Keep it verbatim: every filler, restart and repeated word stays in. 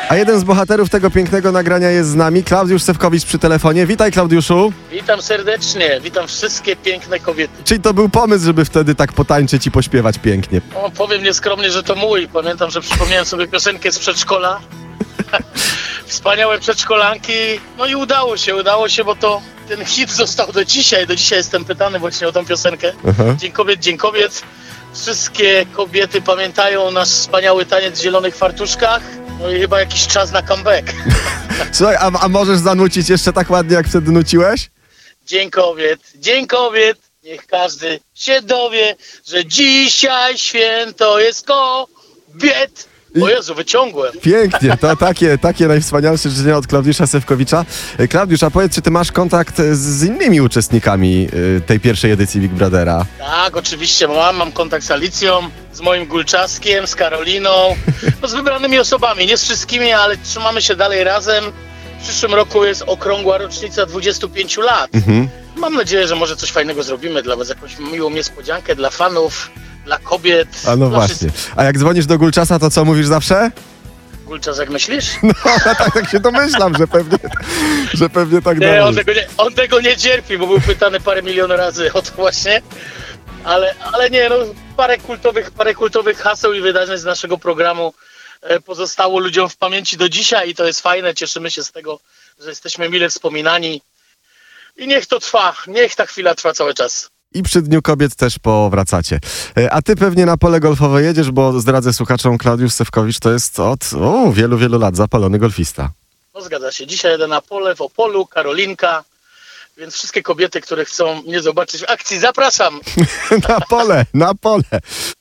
A jeden z bohaterów tego pięknego nagrania jest z nami, Klaudiusz Sewkowicz przy telefonie. Witaj, Klaudiuszu. Witam serdecznie, witam wszystkie piękne kobiety. Czyli to był pomysł, żeby wtedy tak potańczyć i pośpiewać pięknie? No, powiem nieskromnie, że to mój. Pamiętam, że przypomniałem sobie piosenkę z przedszkola. Wspaniałe przedszkolanki. No i udało się, udało się, bo to ten hit został do dzisiaj. Do dzisiaj jestem pytany właśnie o tą piosenkę. Aha. Dzień kobiet, dzień kobiet. Wszystkie kobiety pamiętają nasz wspaniały taniec w zielonych fartuszkach. No i chyba jakiś czas na comeback. Słuchaj, a, a możesz zanucić jeszcze tak ładnie, jak wtedy nuciłeś? Dzień kobiet, dzień kobiet. Niech każdy się dowie, że dzisiaj święto jest kobiet. O Jezu, wyciągłem. Pięknie, to takie, takie najwspanialsze życzenia od Klaudiusza Sewkowicza. E, Klaudiusz, a powiedz, czy ty masz kontakt z, z innymi uczestnikami y, tej pierwszej edycji Big Brothera? Tak, oczywiście mam, mam kontakt z Alicją, z moim Gulczaskiem, z Karoliną, no z wybranymi osobami, nie z wszystkimi, ale trzymamy się dalej razem. W przyszłym roku jest okrągła rocznica dwudziestu pięciu lat. Mhm. Mam nadzieję, że może coś fajnego zrobimy dla was, jakąś miłą niespodziankę dla fanów, dla kobiet. A no dla właśnie. wszystkich. A jak dzwonisz do Gulczasa, to co mówisz zawsze? Gulczas, jak myślisz? No, tak, tak się domyślam, że pewnie, że pewnie tak Nie, on dobrze. tego nie, on tego nie cierpi, bo był pytany parę milionów razy o to właśnie. Ale, ale nie, no parę kultowych, parę kultowych haseł i wydarzeń z naszego programu e, pozostało ludziom w pamięci do dzisiaj i to jest fajne. Cieszymy się z tego, że jesteśmy mile wspominani. I niech to trwa, niech ta chwila trwa cały czas. I przy Dniu Kobiet też powracacie. E, A ty pewnie na pole golfowe jedziesz, bo zdradzę słuchaczom, Klaudiusz Sewkowicz to jest od o, wielu, wielu lat zapalony golfista. No zgadza się. Dzisiaj jedę na pole w Opolu, Karolinka. Więc wszystkie kobiety, które chcą mnie zobaczyć w akcji, zapraszam. Na pole, na pole.